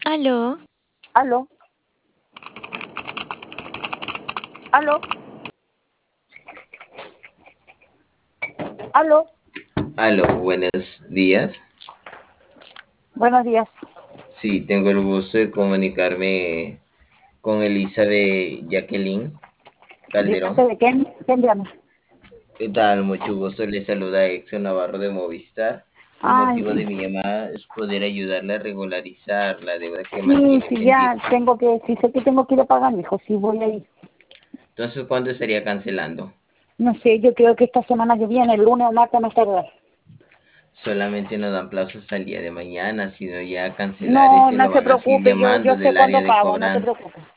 Aló, Aló, aló, aló. Aló, buenos días. Buenos días. Sí, tengo el gusto de comunicarme con Elizabeth Jacqueline ¿De parte Calderón. de quién? ¿Quién llama? ¿Qué tal? Mucho gusto. Le saluda Exxon Navarro de Movistar. El Ay, motivo de mi llamada es poder ayudarle a regularizar la deuda que sí, mantiene sí, ya pendiente. tengo que, sí sé que tengo que ir a pagar, hijo, sí voy a ir. Entonces, ¿cuándo estaría cancelando? No sé, yo creo que esta semana que viene, el lunes o martes más tardar. Solamente no dan plazo hasta el día de mañana, sino ya cancelar No, ese no lo se van a seguir preocupe, yo llamando sé del cuándo área de pago, no se cobranza. preocupe.